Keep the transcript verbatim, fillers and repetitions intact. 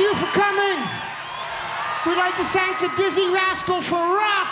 you for coming. We'd like to thank the Dizzy Rascal for rock.